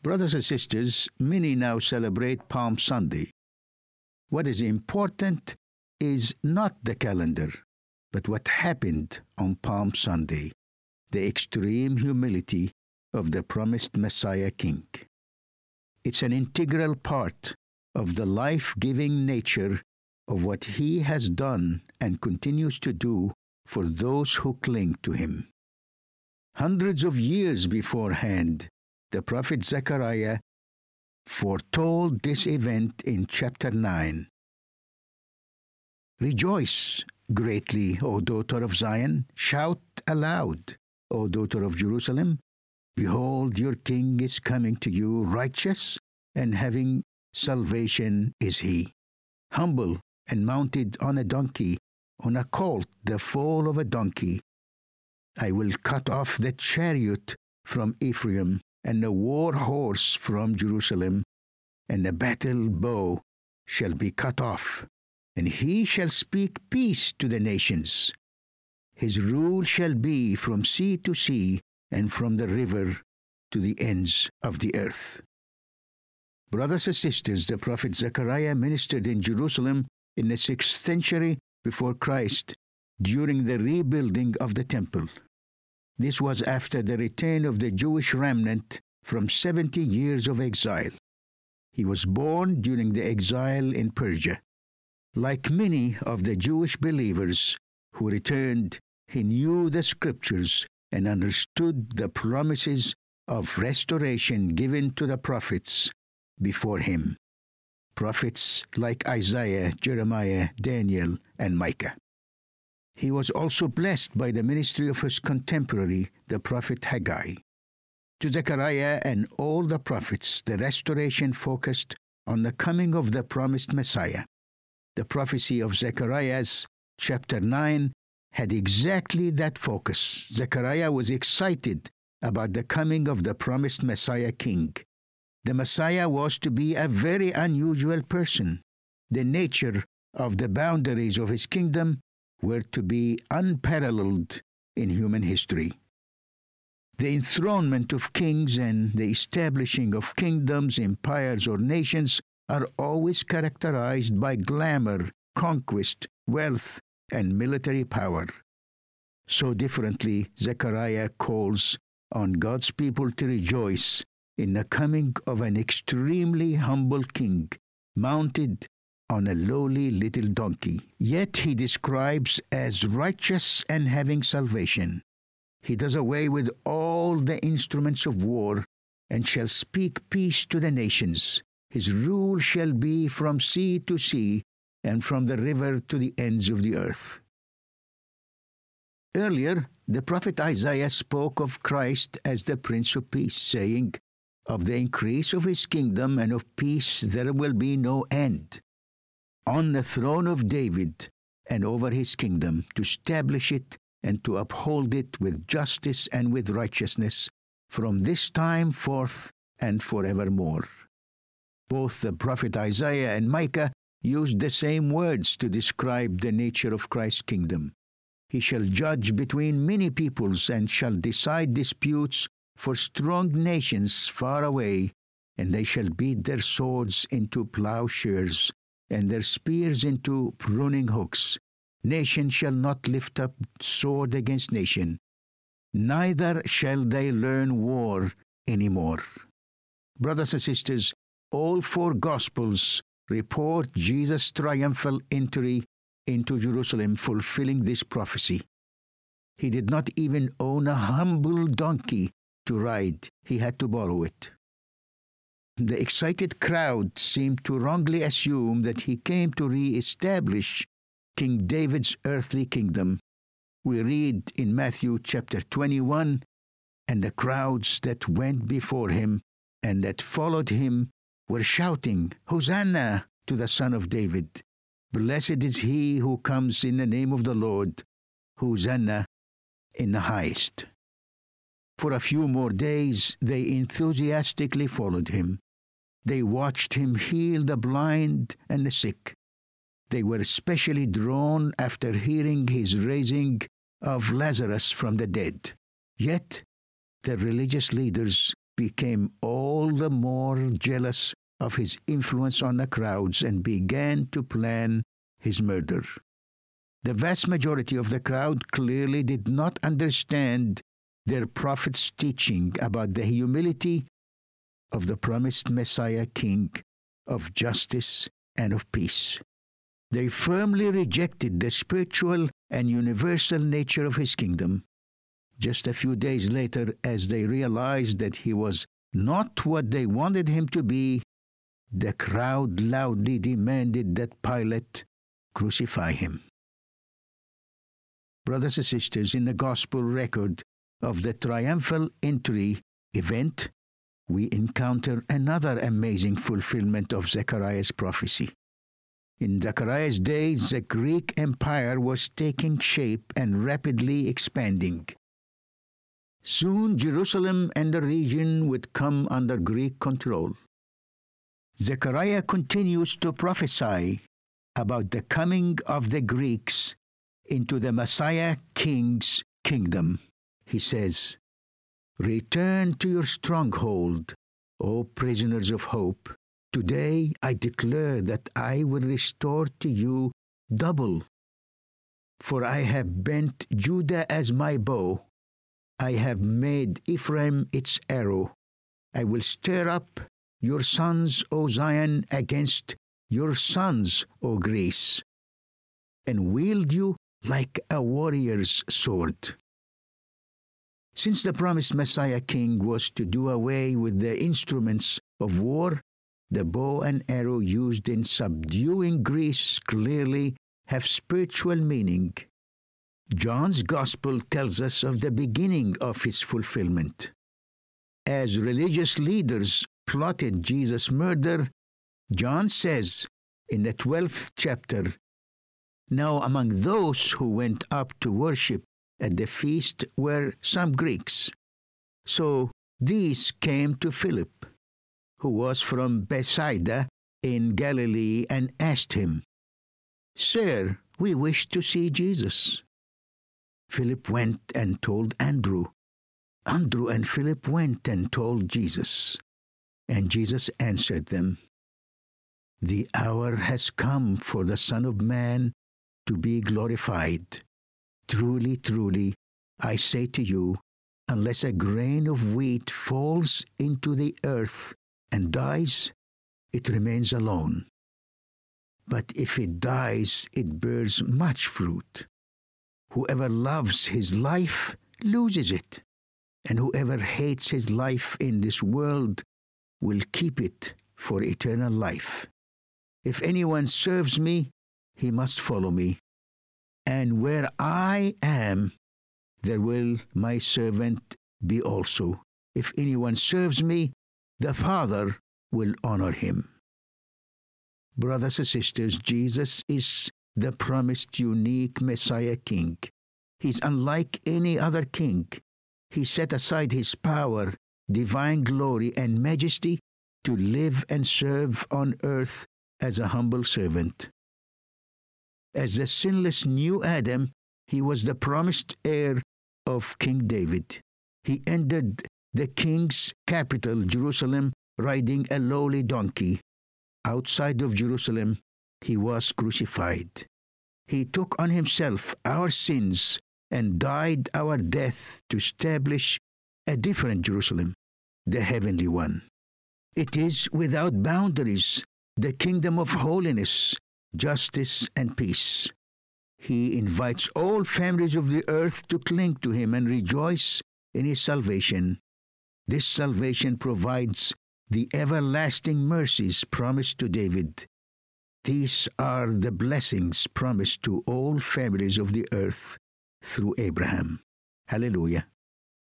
Brothers and sisters, many now celebrate Palm Sunday. What is important is not the calendar, but what happened on Palm Sunday, the extreme humility of the promised Messiah King. It's an integral part of the life-giving nature of what he has done and continues to do for those who cling to him. Hundreds of years beforehand, the prophet Zechariah foretold this event in chapter 9. Rejoice greatly, O daughter of Zion. Shout aloud, O daughter of Jerusalem. Behold, your king is coming to you, righteous and having salvation is he. Humble and mounted on a donkey, on a colt, the foal of a donkey. I will cut off the chariot from Ephraim, and the war horse from Jerusalem, and the battle bow shall be cut off, and he shall speak peace to the nations. His rule shall be from sea to sea, and from the river to the ends of the earth. Brothers and sisters, the prophet Zechariah ministered in Jerusalem in the 6th century before Christ during the rebuilding of the temple. This was after the return of the Jewish remnant from 70 years of exile. He was born during the exile in Persia. Like many of the Jewish believers who returned, he knew the scriptures and understood the promises of restoration given to the prophets before him. Prophets like Isaiah, Jeremiah, Daniel, and Micah. He was also blessed by the ministry of his contemporary, the prophet Haggai. To Zechariah and all the prophets, the restoration focused on the coming of the promised Messiah. The prophecy of Zechariah's chapter 9 had exactly that focus. Zechariah was excited about the coming of the promised Messiah King. The Messiah was to be a very unusual person. The nature of the boundaries of his kingdom were to be unparalleled in human history. The enthronement of kings and the establishing of kingdoms, empires, or nations are always characterized by glamour, conquest, wealth, and military power. So differently, Zechariah calls on God's people to rejoice in the coming of an extremely humble king, mounted on a lowly little donkey. Yet he describes as righteous and having salvation. He does away with all the instruments of war and shall speak peace to the nations. His rule shall be from sea to sea and from the river to the ends of the earth. Earlier, the prophet Isaiah spoke of Christ as the Prince of Peace, saying, "Of the increase of his kingdom and of peace there will be no end, on the throne of David and over his kingdom, to establish it and to uphold it with justice and with righteousness from this time forth and forevermore." Both the prophet Isaiah and Micah used the same words to describe the nature of Christ's kingdom. He shall judge between many peoples and shall decide disputes for strong nations far away, and they shall beat their swords into plowshares and their spears into pruning hooks. Nation shall not lift up sword against nation, neither shall they learn war any more. Brothers and sisters, all four Gospels report Jesus' triumphal entry into Jerusalem, fulfilling this prophecy. He did not even own a humble donkey to ride. He had to borrow it. The excited crowd seemed to wrongly assume that he came to re-establish King David's earthly kingdom. We read in Matthew chapter 21, "And the crowds that went before him and that followed him were shouting, 'Hosanna to the Son of David. Blessed is he who comes in the name of the Lord. Hosanna in the highest.'" For a few more days, they enthusiastically followed him. They watched him heal the blind and the sick. They were especially drawn after hearing his raising of Lazarus from the dead. Yet, the religious leaders became all the more jealous of his influence on the crowds and began to plan his murder. The vast majority of the crowd clearly did not understand their prophet's teaching about the humility of the promised Messiah King of justice and of peace. They firmly rejected the spiritual and universal nature of his kingdom. Just a few days later, as they realized that he was not what they wanted him to be, the crowd loudly demanded that Pilate crucify him. Brothers and sisters, in the gospel record of the triumphal entry event, we encounter another amazing fulfillment of Zechariah's prophecy. In Zechariah's days, the Greek Empire was taking shape and rapidly expanding. Soon, Jerusalem and the region would come under Greek control. Zechariah continues to prophesy about the coming of the Greeks into the Messiah King's kingdom. He says, "Return to your stronghold, O prisoners of hope. Today I declare that I will restore to you double. For I have bent Judah as my bow. I have made Ephraim its arrow. I will stir up your sons, O Zion, against your sons, O Greece, and wield you like a warrior's sword." Since the promised Messiah King was to do away with the instruments of war, the bow and arrow used in subduing Greece clearly have spiritual meaning. John's Gospel tells us of the beginning of its fulfillment. As religious leaders plotted Jesus' murder, John says in the 12th chapter, "Now among those who went up to worship at the feast were some Greeks. So these came to Philip, who was from Bethsaida in Galilee, and asked him, 'Sir, we wish to see Jesus.' Philip went and told Andrew. Andrew and Philip went and told Jesus. And Jesus answered them, 'The hour has come for the Son of Man to be glorified. Truly, truly, I say to you, unless a grain of wheat falls into the earth and dies, it remains alone. But if it dies, it bears much fruit. Whoever loves his life loses it, and whoever hates his life in this world will keep it for eternal life. If anyone serves me, he must follow me. And where I am, there will my servant be also. If anyone serves me, the Father will honor him." Brothers and sisters, Jesus is the promised unique Messiah King. He's unlike any other king. He set aside his power, divine glory, and majesty to live and serve on earth as a humble servant. As the sinless new Adam, he was the promised heir of King David. He entered the king's capital, Jerusalem, riding a lowly donkey. Outside of Jerusalem, he was crucified. He took on himself our sins and died our death to establish a different Jerusalem, the heavenly one. It is without boundaries, the kingdom of holiness, justice, and peace. He invites all families of the earth to cling to him and rejoice in his salvation. This salvation provides the everlasting mercies promised to David. These are the blessings promised to all families of the earth through Abraham. Hallelujah.